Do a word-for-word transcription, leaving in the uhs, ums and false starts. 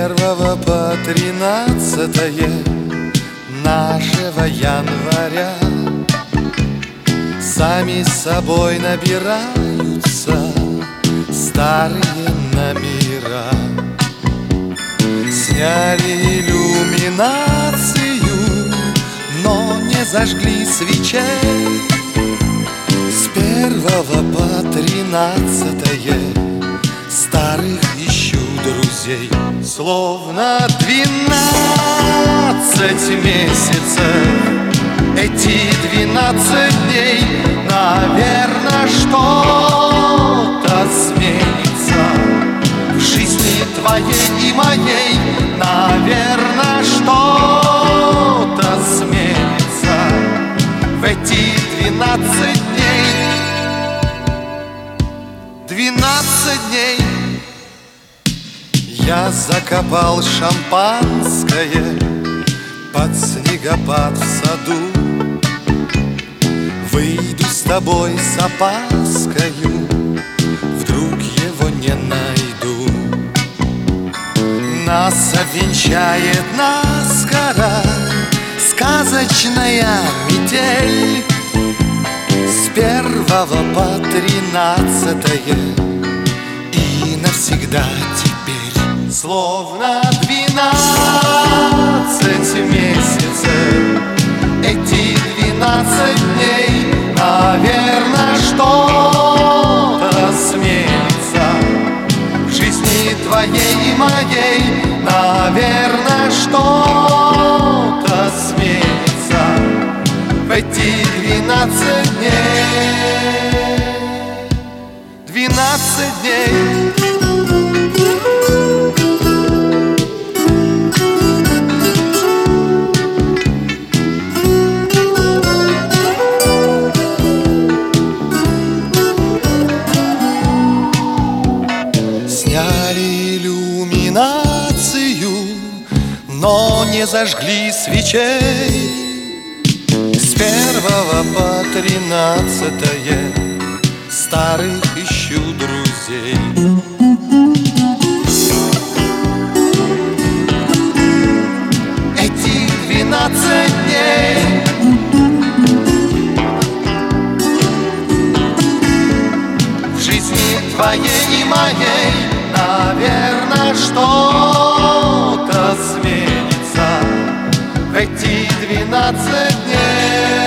первого по тринадцатое нашего января сами собой набираются старые номера. Сняли иллюминацию, но не зажгли свечей. С первого по тринадцатое старых ищу друзей. Словно двенадцать месяцев, эти двенадцать дней, наверно, что-то сменится в жизни твоей и моей. Наверно, что-то сменится в эти двенадцать дней. Двенадцать дней. Я закопал шампанское под снегопад в саду. Выйду с тобой с опаскою, вдруг его не найду. Нас обвенчает наскоро сказочная метель. С первого по тринадцатое и навсегда теперь. Словно двенадцать месяцев, эти двенадцать дней, наверно, что-то сменится в жизни твоей и моей. Наверно, что-то сменится в эти двенадцать дней. Двенадцать дней. Сняли иллюминацию, но не зажгли свечей. С первого по тринадцатое старых ищу друзей. Эти двенадцать дней в жизни твоей и моей. Наверно, что-то сменится в эти двенадцать дней.